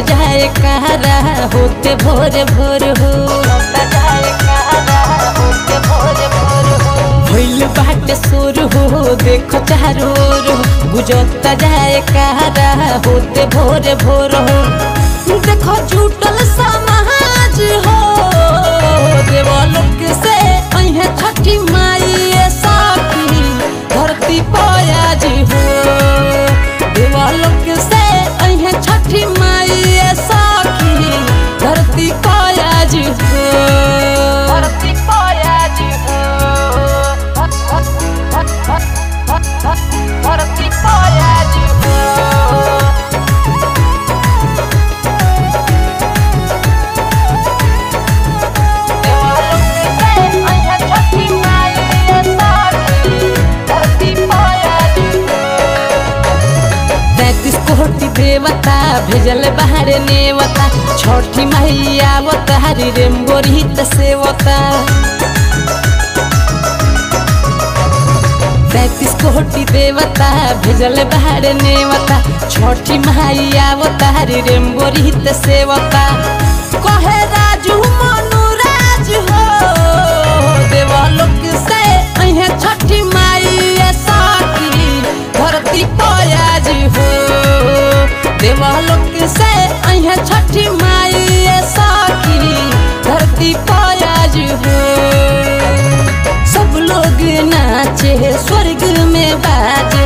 जाए कहारा होते भोर भोर हो भइल बाटे सोर हो देखो चारों ओर गुजरता जाए कहारा होते भोर भोर हो देखो जुटल समाज हो देवलोक से अहे छठी माई साकी धरती पयाज हो देवलोक से अहे छठी माई साकी धरती पयाज हो धरती पयाज हो धरती पयाज हो देवता भेजल बाहर नेवता छठी मैया अवतारी रेमगोरी सेवता 33 कोटि देवता भेजल बाहर नेवता छठी मैया अवतारी रेमगोरी सेवता कहे राजू मनुराज हो देवलोक से अहे छठी माई साकी धरती पयाज हो देवलोक से अहे छठी माई साकी धरती पयाज हो सब लोग नाचे स्वर्ग में बाजे